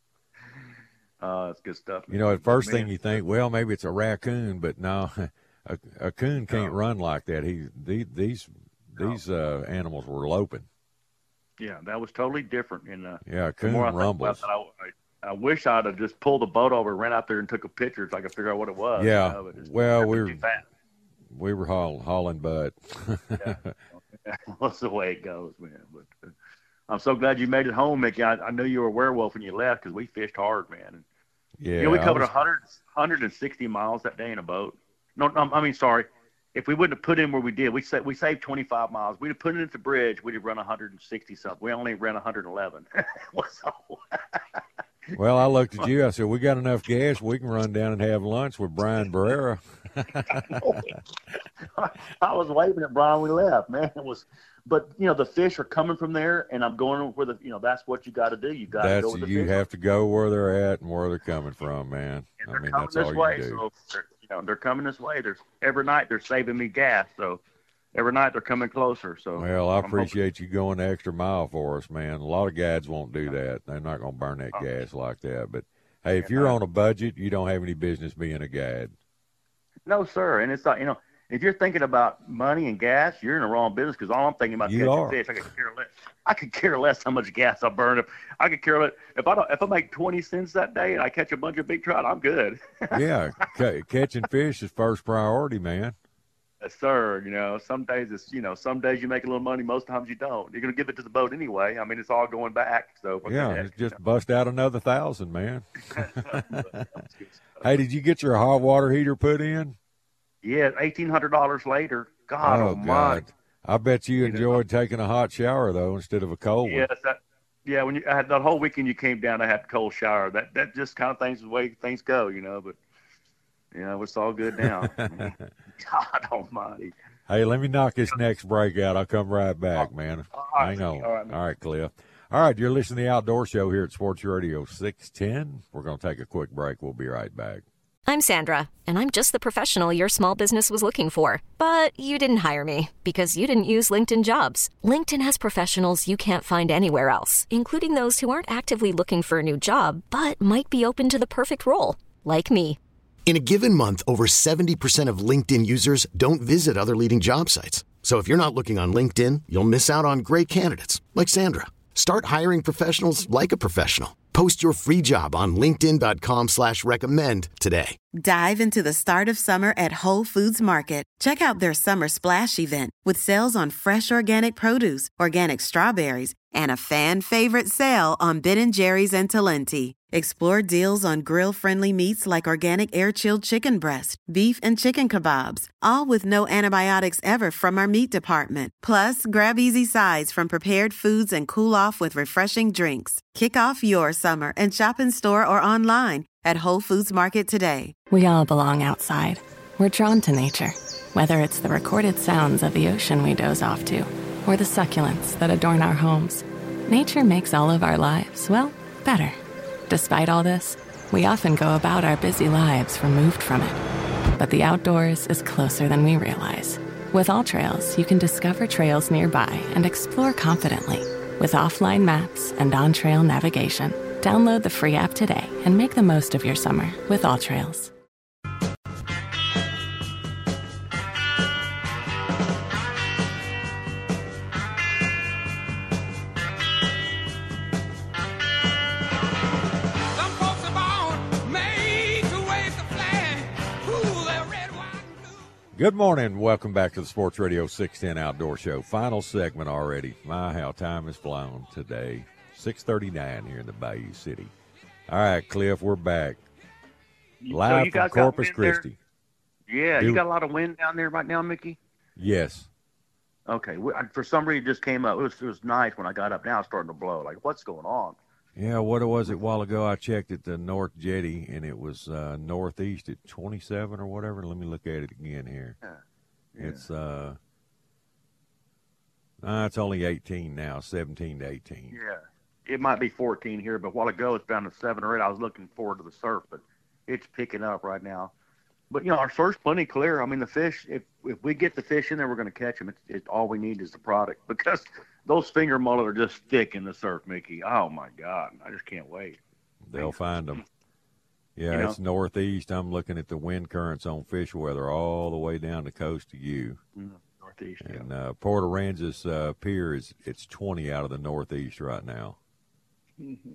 Uh, that's good stuff. You know, at first thing you think, well, maybe it's a raccoon, but no, a, a coon can't no. run like that. He, the, these, no. these uh, animals were loping. Yeah, that was totally different. In uh, yeah, a coon rumbles. I, I, I wish I'd have just pulled the boat over, ran out there, and took a picture so I could figure out what it was. Yeah, you know, but well, we were we were haul, hauling butt. Yeah. That's the way it goes, man. But uh, I'm so glad you made it home, Mickey. I, I knew you were a werewolf when you left because we fished hard, man. And, yeah, you know, we covered was... one hundred, one hundred sixty miles that day in a boat. No, no, I mean, sorry. If we wouldn't have put in where we did, we sa- we saved twenty-five miles. We'd have put it at the bridge. We'd have run one hundred sixty something. We only ran one hundred eleven. so... Well, I looked at you. I said, we got enough gas. We can run down and have lunch with Brian Barrera. I was waving at Brian when we left, man. It was, but you know, the fish are coming from there, and I'm going where the, you know, that's what you got to do. You got to go where the you fish have are. to go where they're at and where they're coming from, man. And I mean, coming that's this all way, you do. So they're, you know, they're coming this way. There's every night they're saving me gas, so every night they're coming closer. So well, I I'm appreciate hoping. you going the extra mile for us, man. A lot of guides won't do that. They're not going to burn that Oh. gas like that. But hey, if you're on a budget, you don't have any business being a guide. No, sir. And it's not, you know, if you're thinking about money and gas, you're in the wrong business because all I'm thinking about is You catching are. fish. I could care less. I could care less how much gas I burn. If I could care less if I don't, if I make twenty cents that day and I catch a bunch of big trout, I'm good. Yeah, ca- catching fish is first priority, man. Yes, sir. You know, some days it's, you know, some days you make a little money, most times you don't. You're going to give it to the boat anyway. I mean, it's all going back. So what the Yeah, heck, it's just you bust out another thousand, man. know? Hey, did you get your hot water heater put in? Yeah, eighteen hundred dollars later. God oh, almighty. God. I bet you You enjoyed taking a hot shower, though, instead of a cold one. Yes, that, yeah. When you I had that whole weekend, you came down, I had a cold shower. That that just kind of things the way things go, you know. But you know, it's all good now. God Almighty. Hey, let me knock this next break out. I'll come right back, man. All right, Hang on. all right, man. All right, Cliff. All right, you're listening to the Outdoor Show here at Sports Radio six ten. We're going to take a quick break. We'll be right back. I'm Sandra, and I'm just the professional your small business was looking for. But you didn't hire me because you didn't use LinkedIn Jobs. LinkedIn has professionals you can't find anywhere else, including those who aren't actively looking for a new job, but might be open to the perfect role, like me. In a given month, over seventy percent of LinkedIn users don't visit other leading job sites. So if you're not looking on LinkedIn, you'll miss out on great candidates like Sandra. Start hiring professionals like a professional. Post your free job on linkedin.com slash recommend today. Dive into the start of summer at Whole Foods Market. Check out their Summer Splash event with sales on fresh organic produce, organic strawberries, and a fan-favorite sale on Ben and Jerry's and Talenti. Explore deals on grill-friendly meats like organic air-chilled chicken breast, beef and chicken kebabs, all with no antibiotics ever from our meat department. Plus, grab easy sides from prepared foods and cool off with refreshing drinks. Kick off your summer and shop in store or online at Whole Foods Market today. We all belong outside. We're drawn to nature, whether it's the recorded sounds of the ocean we doze off to or the succulents that adorn our homes. Nature makes all of our lives, well, better. Despite all this, we often go about our busy lives removed from it. But the outdoors is closer than we realize. With AllTrails, you can discover trails nearby and explore confidently. With offline maps and on-trail navigation, download the free app today and make the most of your summer with AllTrails. Good morning. Welcome back to the Sports Radio six ten Outdoor Show. Final segment already. My, how time has flown today. six thirty-nine here in the Bayou City. All right, Cliff, we're back. Live so from Corpus Christi. Yeah, Do, you got a lot of wind down there right now, Mickey? Yes. Okay. For some reason, it just came up. It was, it was nice when I got up. Now it's starting to blow. Like, what's going on? Yeah, what was it a while ago? I checked at the North Jetty, and it was uh, northeast at twenty-seven or whatever. Let me look at it again here. Yeah. Yeah. It's uh, uh, it's only eighteen now, seventeen to eighteen. Yeah, it might be fourteen here, but a while ago it's down to seven or eight. I was looking forward to the surf, but it's picking up right now. But, you know, our surf's plenty clear. I mean, the fish, if if we get the fish in there, we're going to catch them. It's, it's all we need is the product because – those finger mullet are just thick in the surf, Mickey. Oh, my God. I just can't wait. They'll find them. Yeah, you know? It's northeast. I'm looking at the wind currents on fish weather all the way down the coast to you. Mm, northeast, And yeah. uh, Port Aransas uh, Pier, is it's twenty out of the northeast right now. Mm-hmm.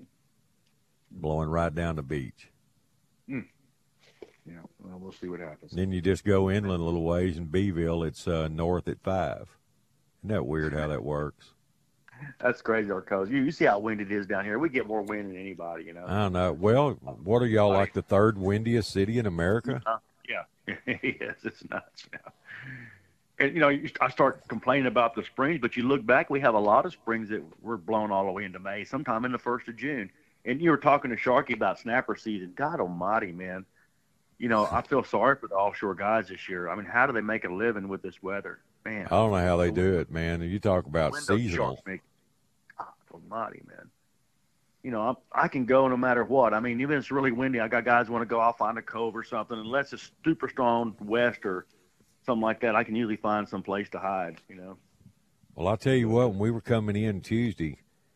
Blowing right down the beach. Mm. Yeah, well, we'll see what happens. Then you just go inland a little ways in Beeville. It's uh, north at five. Isn't that weird how that works? That's crazy, Arcos. You, you see how windy it is down here. We get more wind than anybody, you know. I don't know. Well, what are y'all, like the third windiest city in America? Uh, yeah. Yes, it's nuts now. And, you know, you, I start complaining about the springs, but you look back, we have a lot of springs that were blown all the way into May, sometime in the first of June. And you were talking to Sharky about snapper season. God almighty, man. You know, I feel sorry for the offshore guys this year. I mean, how do they make a living with this weather? Man. I don't know how they do it, man. You talk about Window seasonal. Shark, God almighty, man. You know, I, I can go no matter what. I mean, even if it's really windy, I got guys who want to go, I'll find a cove or something. Unless it's super strong west or something like that, I can usually find some place to hide, you know. Well, I'll tell you what, when we were coming in Tuesday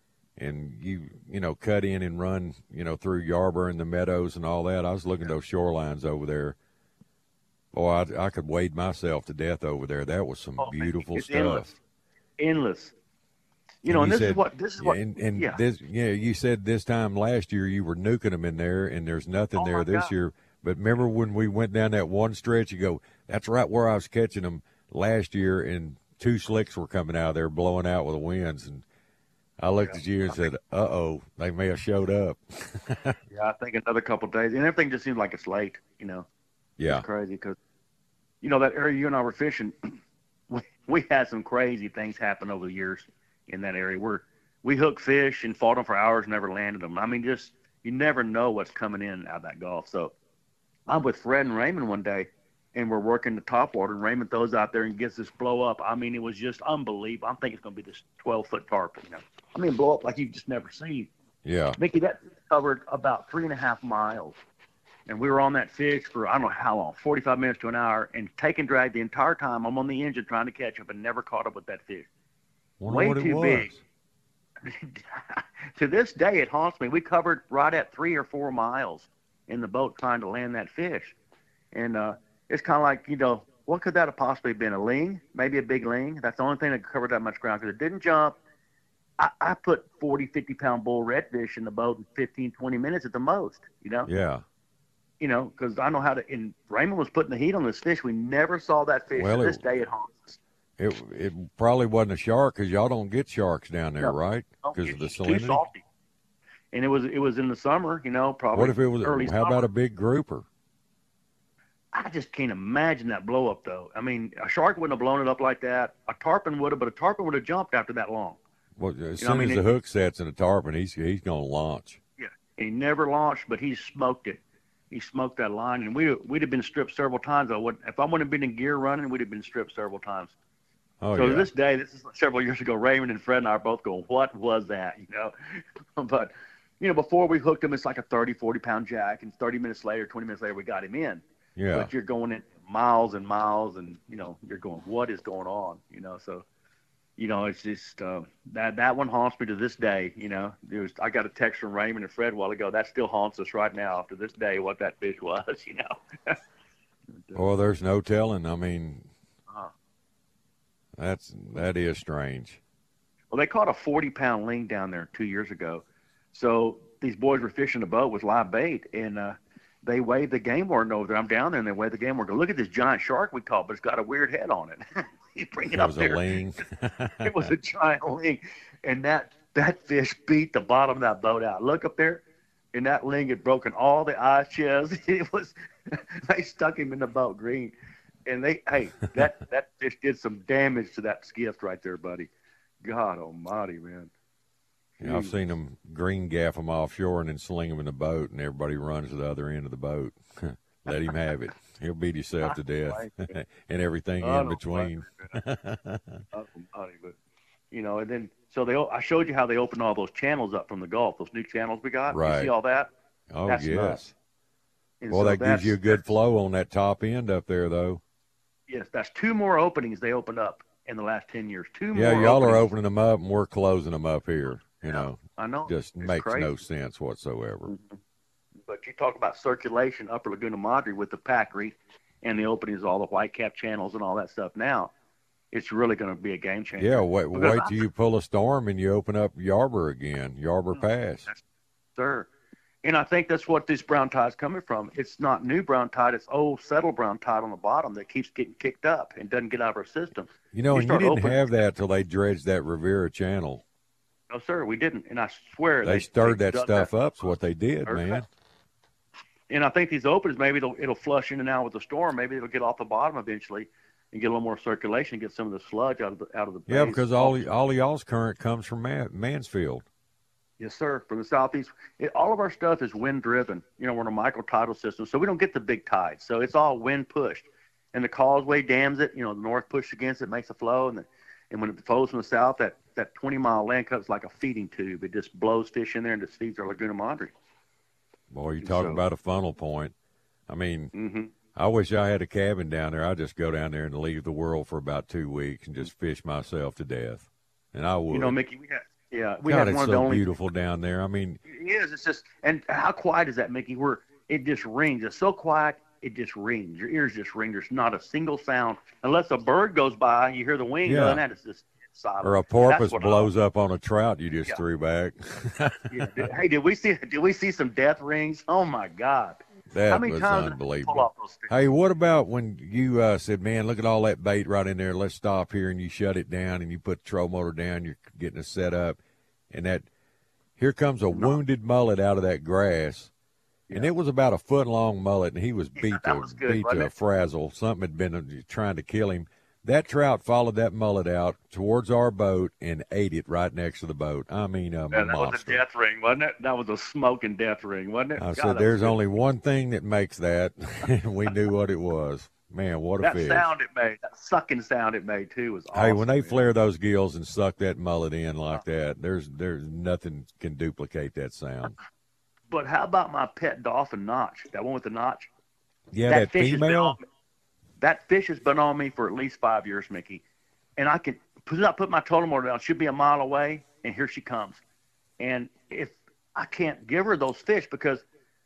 and you, you know, cut in and run, you know, through Yarborough and the meadows and all that, I was looking at those shorelines over there. Boy, I, I could wade myself to death over there. That was some oh, beautiful it's stuff. Endless. Endless. You and know, and you this said, is what this is what. And, and yeah. this, yeah, you said this time last year you were nuking them in there, and there's nothing oh there this God. year. But remember when we went down that one stretch? You go, that's right where I was catching them last year, and two slicks were coming out of there, blowing out with the winds. And I looked yeah. at you and said, "Uh oh, they may have showed up." Yeah, I think another couple of days, and everything just seems like it's late. You know. Yeah. It's crazy because, you know, that area you and I were fishing, we, we had some crazy things happen over the years in that area where we hooked fish and fought them for hours, never landed them. I mean, just you never know what's coming in out of that Gulf. So I'm with Fred and Raymond one day, and we're working the topwater, and Raymond throws out there and gets this blow up. I mean, it was just unbelievable. I'm thinking it's going to be this twelve-foot tarpon. You know? I mean, blow up like you've just never seen. Yeah. Mickey, that covered about three and a half miles. And we were on that fish for, I don't know how long, forty-five minutes to an hour, and take and drag the entire time. I'm on the engine trying to catch up and never caught up with that fish. Wonder Way what too it big. was. To this day, it haunts me. We covered right at three or four miles in the boat trying to land that fish. And uh, it's kind of like, you know, what could that have possibly been? A ling? Maybe a big ling? That's the only thing that covered that much ground because it didn't jump. I, I put forty, fifty-pound bull redfish in the boat in fifteen, twenty minutes at the most, you know? Yeah. You know, because I know how to – and Raymond was putting the heat on this fish. We never saw that fish. Well, to this it, day it haunts us. It it probably wasn't a shark because y'all don't get sharks down there, No, right? don't Because get- of the it's too salinity. salty. And it was it was in the summer, you know, probably What if it was? early How summer. about a big grouper? I just can't imagine that blow up though. I mean, a shark wouldn't have blown it up like that. A tarpon would have, but a tarpon would have jumped after that long. Well, as You know, soon I mean, as the it- hook sets in a tarpon, he's he's gonna launch. Yeah, and he never launched, but he smoked it. He smoked that line, and we we'd have been stripped several times. I would if I wouldn't have been in gear running, we'd have been stripped several times. Oh, so yeah. to this day, this is several years ago, Raymond and Fred and I are both going, what was that, you know? But, you know, before we hooked him, it's like a thirty, forty-pound jack, and thirty minutes later, twenty minutes later, we got him in. Yeah. But you're going in miles and miles, and, you know, you're going, what is going on, you know? So, you know, it's just uh, that that one haunts me to this day, you know. There was, I got a text from Raymond and Fred a while ago. That still haunts us right now to this day what that fish was, you know. Well, there's no telling. I mean, uh, that's that is strange. well, they caught a forty-pound ling down there two years ago. So these boys were fishing a boat with live bait, and uh, they waved the game warden over there. I'm down there, and they waved the game warden. Look at this giant shark we caught, but it's got a weird head on it. You bring it, it up was there. a ling. It was a giant ling, and that that fish beat the bottom of that boat out. Look up there, and that ling had broken all the eye chests. It was they stuck him in the boat green, and they hey that that fish did some damage to that skiff right there, buddy. God Almighty, man. Yeah, I've seen them green gaff them offshore and then sling them in the boat, and everybody runs to the other end of the boat. Let him have it. He'll beat himself to death and everything in between. But, you know, and then so they. I showed you how they opened all those channels up from the Gulf. Those new channels we got. Right. You see all that? Oh, That's yes. nuts. And Well, so that gives that's- you a good flow on that top end up there, though. Yes, that's two more openings they opened up in the last ten years. Two Yeah, more. y'all openings. are opening them up, and we're closing them up here. You know, I know. just It's makes crazy. no sense whatsoever. Mm-hmm. But you talk about circulation, Upper Laguna Madre with the Packery and the openings of all the whitecap channels and all that stuff now, it's really going to be a game changer. Yeah, wait, Because wait I- till you pull a storm and you open up Yarborough again, Yarborough Pass. Sir. And I think that's what this brown tide's coming from. It's not new brown tide. It's old settled brown tide on the bottom that keeps getting kicked up and doesn't get out of our system. You know, and you start didn't opening- have that till they dredged that Riviera Channel. No, sir, we didn't. And I swear They, they stirred they that dug stuff up. Is what they did, Stirred it man. up. And I think these openings, maybe it'll, it'll flush in and out with the storm. Maybe it'll get off the bottom eventually and get a little more circulation, get some of the sludge out of the out of the Yeah, bays. because all all of y'all's current comes from Man- Mansfield. Yes, sir. From the southeast, it, all of our stuff is wind driven. You know, we're in a microtidal system, so we don't get the big tides. So it's all wind pushed, and the causeway dams it. You know, the north pushes against it, makes a flow, and the, and when it flows from the south, that that twenty mile land cut is like a feeding tube. It just blows fish in there and just feeds our Laguna Madre. Boy, you talk So- about a funnel point. I mean, Mm-hmm. I wish I had a cabin down there. I'd just go down there and leave the world for about two weeks and just fish myself to death. And I would. You know, Mickey, we had yeah, we God, had it's one of so the only. beautiful down there. I mean, It is. It's just, and how quiet is that, Mickey? Where it just rings. It's so quiet, it just rings. Your ears just ring. There's not a single sound unless a bird goes by. You hear the wing. Yeah. Other than that, it's just silent. or a That's porpoise what I- blows up on a trout you just Yeah. threw back. Yeah. Did- Hey, did we see? Did we see some death rings? Oh my God! That How many was times did they unbelievable. pull off those fish? Hey, what about when you uh, said, man, look at all that bait right in there. Let's stop here, and you shut it down, and you put the troll motor down. You're getting it set up, and that here comes a wounded mullet out of that grass, and it was about a foot long mullet, and he was beat that to was good, beat wasn't to a it? frazzle. Something had been uh, trying to kill him. That trout followed that mullet out towards our boat and ate it right next to the boat. I mean, a Yeah, that was a monster. death ring, wasn't it? That was a smoking death ring, wasn't it? I God, said, that there's was good. only one thing that makes that, and we knew what it was. Man, what a that fish. sound it made. That sucking sound it made too was awesome. Hey, when they man. flare those gills and suck that mullet in like that, there's there's nothing can duplicate that sound. But how about my pet dolphin Notch? That one with the notch. Yeah, that, fish has been female. on me. That fish has been on me for at least five years, Mickey. And I can put not put my trolling motor down. She'll be a mile away, and here she comes. And if I can't give her those fish because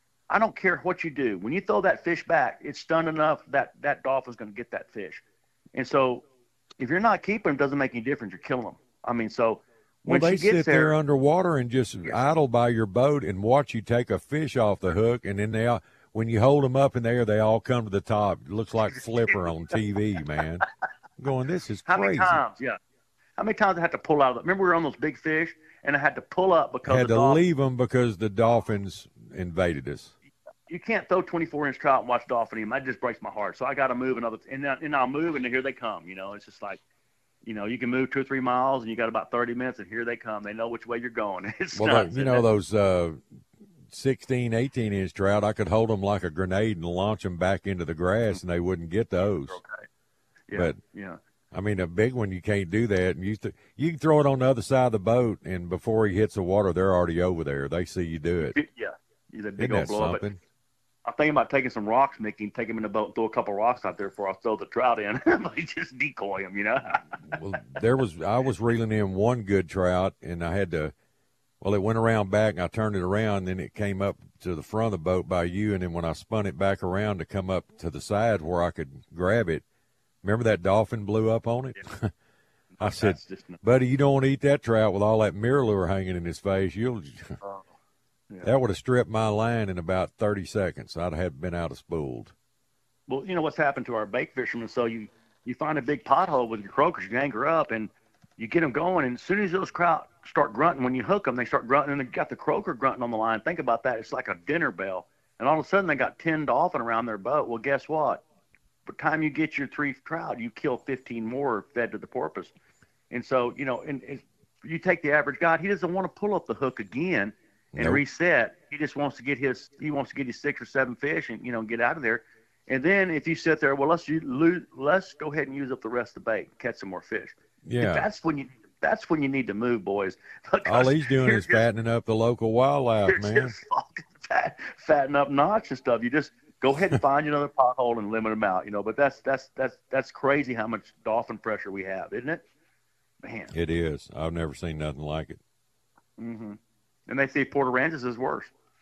I don't care what you do. When you throw that fish back, it's stunned enough that that dolphin's going to get that fish. And so if you're not keeping them, it doesn't make any difference. You're killing them. I mean, so Well, when they she gets sit there, there underwater and just idle by your boat and watch you take a fish off the hook, and then they all, when you hold them up in the air, they all come to the top. It looks like Flipper on T V, man. I'm going, this is how many crazy. times? Yeah. How many times I had to pull out of it? Remember we were on those big fish, and I had to pull up because Had the to dolphin, leave them because the dolphins invaded us. you can't throw twenty-four inch trout and watch dolphin eat 'em. That just breaks my heart. So I got to move another, and then, and I'll move, and here they come. You know, it's just like, you know, you can move two or three miles, and you got about thirty minutes, and here they come. They know which way you're going. It's Well, nuts. the, you know those uh, sixteen, eighteen inch trout, I could hold them like a grenade and launch them back into the grass, and they wouldn't get those. Okay. Yeah. But yeah. I mean, a big one, you can't do that. And you th- you can throw it on the other side of the boat, and before he hits the water, they're already over there. They see you do it. Yeah, he's a big Isn't old that blow up. something? I'm thinking about taking some rocks, Mickey, and take him in the boat and throw a couple rocks out there before I throw the trout in. Like just decoy him, you know. Well, there was I was reeling in one good trout, and I had to. Well, it went around back, and I turned it around, and then it came up to the front of the boat by you, and then when I spun it back around to come up to the side where I could grab it, remember that dolphin blew up on it? Yeah. I said, buddy, you don't want to eat that trout with all that mirror lure hanging in his face. You'll uh, yeah. That would have stripped my line in about thirty seconds. I'd have been out of spooled. Well, you know what's happened to our bait fishermen, so you, you find a big pothole with your croakers, you anchor up, and you get them going, and as soon as those trout start grunting, when you hook them, they start grunting, and they got the croaker grunting on the line. Think about that. It's like a dinner bell. And all of a sudden, they got ten dolphin around their boat. Well, guess what? By the time you get your three trout, you kill fifteen more fed to the porpoise. And so, you know, and, and you take the average guy, he doesn't want to pull up the hook again and nope. reset. He just wants to get his he wants to get his six or seven fish and, you know, get out of there. And then if you sit there, well, let's use, let's go ahead and use up the rest of the bait, catch some more fish. Yeah, that's when you that's when you need to move, boys. All he's doing is just fattening up the local wildlife, you're man. Just fucking fat, fatten up notch and stuff. You just go ahead and find another pothole and limit them out, you know. But that's that's that's that's crazy how much dolphin pressure we have, isn't it? Man, it is. I've never seen nothing like it. Mm-hmm. And they say Port Aransas is worse.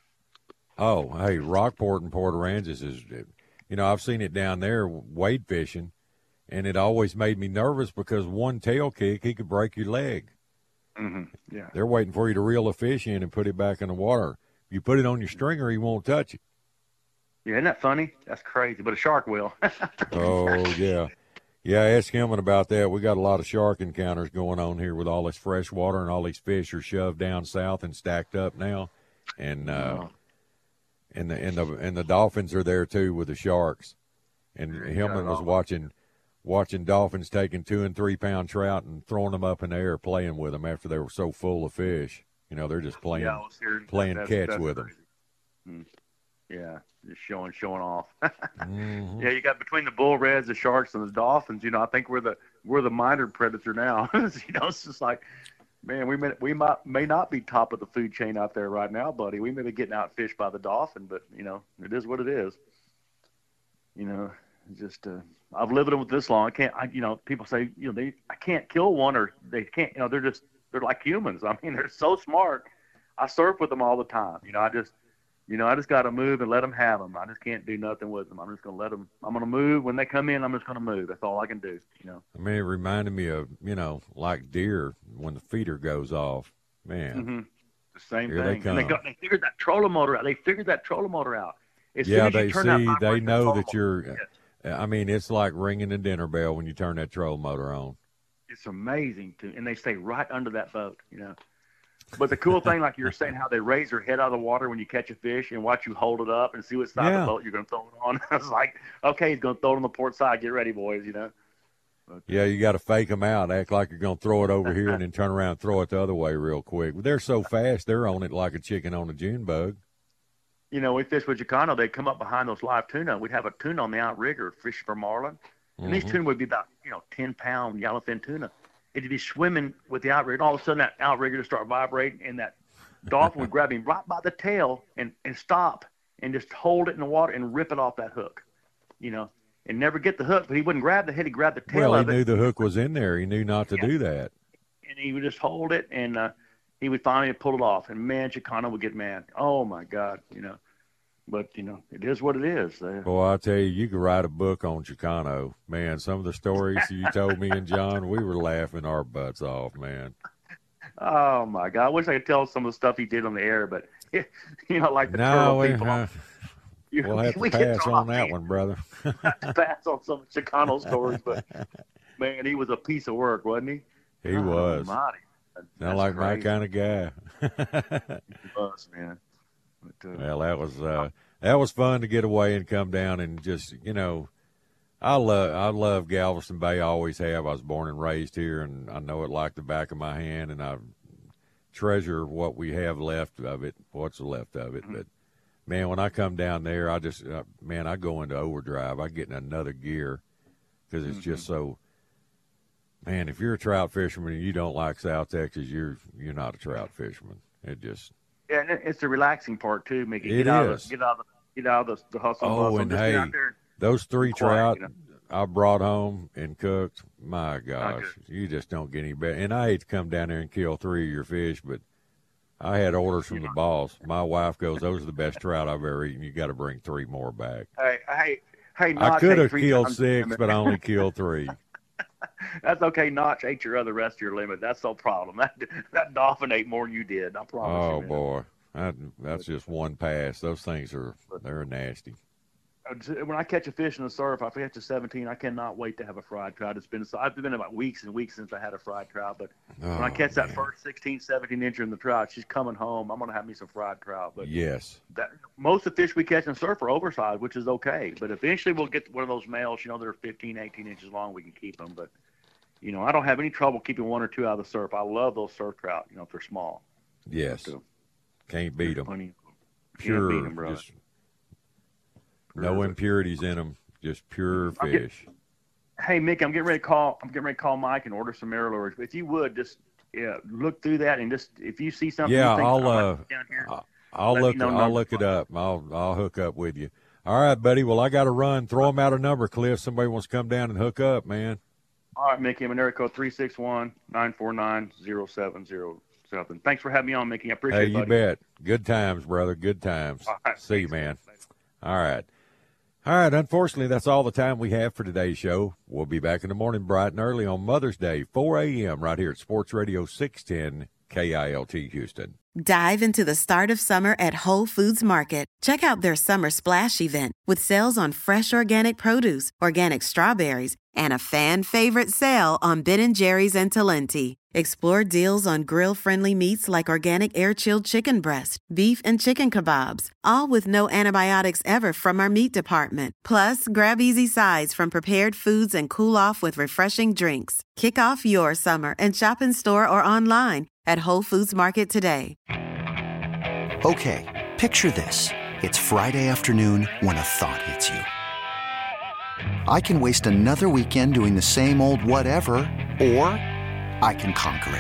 Oh, hey, Rockport and Port Aransas is, you know, I've seen it down there wade fishing. And it always made me nervous because one tail kick, he could break your leg. Mm-hmm. Yeah, they're waiting for you to reel a fish in and put it back in the water. If you put it on your stringer, he won't touch it. Yeah, isn't that funny? That's crazy, but a shark will. Oh, yeah. Yeah, ask him about that. We got a lot of shark encounters going on here with all this fresh water, and all these fish are shoved down south and stacked up now. And uh, oh. and the and the and the dolphins are there too with the sharks. And Hillman was watching watching dolphins taking two and three pound trout and throwing them up in the air, playing with them after they were so full of fish. You know, they're just playing yeah, playing that's, catch that's with crazy. them. Yeah, just showing showing off. mm-hmm. Yeah, you got between the bull reds, the sharks, and the dolphins. You know, I think we're the we're the minor predator now. You know, it's just like, man, we may we might may not be top of the food chain out there right now, buddy. We may be getting outfished by the dolphin, but you know, it is what it is. You know, just uh, I've lived with this long. I can't. I, you know, people say, you know, they I can't kill one, or they can't. You know, they're just they're like humans. I mean, they're so smart. I surf with them all the time. You know, I just. You know, I just got to move and let them have them. I just can't do nothing with them. I'm just going to let them. I'm going to move. When they come in, I'm just going to move. That's all I can do, you know. I mean, it reminded me of, you know, like deer when the feeder goes off. Man. Mm-hmm. The same Here thing. They, come. And they, got, they figured that trolling motor out. They figured that trolling motor out. As yeah, soon as they you turn see, that they know that motor, you're, yes. I mean, it's like ringing a dinner bell when you turn that troll motor on. It's amazing, too. And they stay right under that boat, you know. But the cool thing, like you were saying, how they raise their head out of the water when you catch a fish and watch you hold it up and see what side yeah. of the boat you're going to throw it on. I was like, okay, he's going to throw it on the port side. Get ready, boys, you know. But, yeah, you got to fake them out, act like you're going to throw it over here and then turn around and throw it the other way real quick. They're so fast, they're on it like a chicken on a June bug. You know, we fish with Chicano. They'd come up behind those live tuna. We'd have a tuna on the outrigger, fish for marlin. And mm-hmm. these tuna would be about, you know, ten-pound yellowfin tuna. It'd be swimming with the outrigger, and all of a sudden that outrigger would start vibrating, and that dolphin would grab him right by the tail and, and stop and just hold it in the water and rip it off that hook, you know, and never get the hook. But he wouldn't grab the head. He'd grab the tail well, of it. Well, he knew the hook was in there. He knew not to yeah. do that. And he would just hold it, and uh, he would finally pull it off. And, man, Chicano would get mad. Oh, my God, you know. But, you know, it is what it is. Uh, well, I tell you, you could write a book on Chicano. Man, some of the stories you told me and John, we were laughing our butts off, man. Oh, my God. I wish I could tell some of the stuff he did on the air, but, you know, like the no, turtle we, people. Uh, you, we'll have to we pass on that one, brother. pass on some Chicano stories, but, man, he was a piece of work, wasn't he? He oh, was. Almighty. Not like crazy. my kind of guy. He was, man. But, uh, well, that was uh, that was fun to get away and come down and just, you know, I love I love Galveston Bay. I always have. I was born and raised here, and I know it like the back of my hand, and I treasure what we have left of it, what's left of it. Mm-hmm. But, man, when I come down there, I just, uh, man, I go into overdrive. I get in another gear because it's mm-hmm. just so, man, if you're a trout fisherman and you don't like South Texas, you're you're not a trout fisherman. It just yeah, and it's the relaxing part too, Mickey. It get out is. Of the, get out of the, get out of the, the hustle. Oh, bustle. and Just hey, get out there. those three Quiet, trout you know? I brought home and cooked. My gosh, good. you just don't get any better. And I hate to come down there and kill three of your fish, but I had orders from the boss. My wife goes, "Those are the best trout I've ever eaten. You got to bring three more back." Hey, hey, hey! I Notch could ate have three killed times six, the but I limit. only killed three. That's okay. Notch ate your other rest of your limit. That's no problem. That that dolphin ate more than you did. I promise Oh you. man. boy, that, that's just one pass. Those things are they're nasty. When I catch a fish in the surf, I catch a seventeen. I cannot wait to have a fried trout. It's been I've been about weeks and weeks since I had a fried trout. But when I Oh, catch that man. first sixteen, seventeen incher in the trout, she's coming home. I'm gonna have me some fried trout. But Yes. that, most of the fish we catch in the surf are oversized, which is okay. But eventually we'll get one of those males. You know, they're fifteen, eighteen inches long. We can keep them. But you know, I don't have any trouble keeping one or two out of the surf. I love those surf trout. You know, if they're small. Yes. So, Can't beat them. plenty- can't Pure. beat 'em, brother. Just no impurities in them. Just pure I'm get- fish. Hey, Mick, I'm getting ready to call. I'm getting ready to call Mike and order some mirror lures. But if you would just yeah, look through that and just if you see something, Yeah, you think, I'll I might uh, be down here, I'll- I'll let me look. know I'll number look it one. up. I'll I'll hook up with you. All right, buddy. Well, I got to run. Throw them out a number, Cliff. Somebody wants to come down and hook up, man. All right, Mickey. I'm in area code three six one, nine four nine, zero seven zero seven. Thanks for having me on, Mickey. I appreciate Hey, it, you buddy. bet. Good times, brother. Good times. All right, See you, man. All right. All right. Unfortunately, that's all the time we have for today's show. We'll be back in the morning bright and early on Mother's Day, four a.m. right here at Sports Radio six ten K I L T Houston. Dive into the start of summer at Whole Foods Market. Check out their Summer Splash event with sales on fresh organic produce, organic strawberries, and a fan favorite sale on Ben and Jerry's and Talenti. Explore deals on grill-friendly meats like organic air-chilled chicken breast, beef and chicken kebabs, all with no antibiotics ever from our meat department. Plus, grab easy sides from prepared foods and cool off with refreshing drinks. Kick off your summer and shop in store or online at Whole Foods Market today. Okay, picture this. It's Friday afternoon when a thought hits you. I can waste another weekend doing the same old whatever, or I can conquer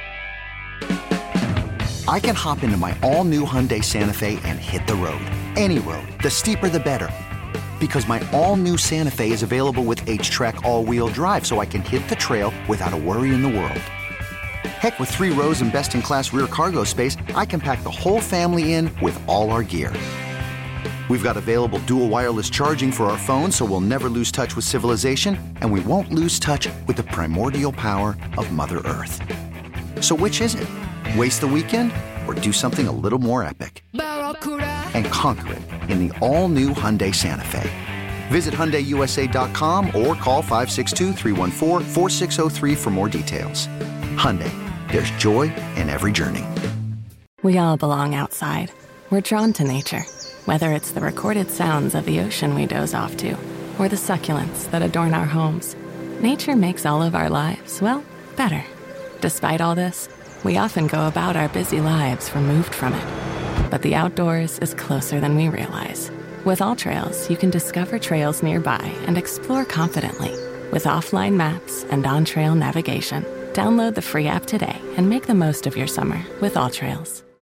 it. I can hop into my all-new Hyundai Santa Fe and hit the road. Any road. The steeper, the better. Because my all-new Santa Fe is available with H-Track all-wheel drive, so I can hit the trail without a worry in the world. Heck, with three rows and best-in-class rear cargo space, I can pack the whole family in with all our gear. We've got available dual wireless charging for our phones, so we'll never lose touch with civilization, and we won't lose touch with the primordial power of Mother Earth. So which is it? Waste the weekend or do something a little more epic? And conquer it in the all-new Hyundai Santa Fe. Visit Hyundai U S A dot com or call five six two, three one four, four six zero three for more details. Hyundai, there's joy in every journey. We all belong outside. We're drawn to nature, whether it's the recorded sounds of the ocean we doze off to, or the succulents that adorn our homes. Nature makes all of our lives, well, better. Despite all this, we often go about our busy lives removed from it. But the outdoors is closer than we realize. With All Trails, you can discover trails nearby and explore confidently. With offline maps and on-trail navigation, download the free app today and make the most of your summer with All Trails.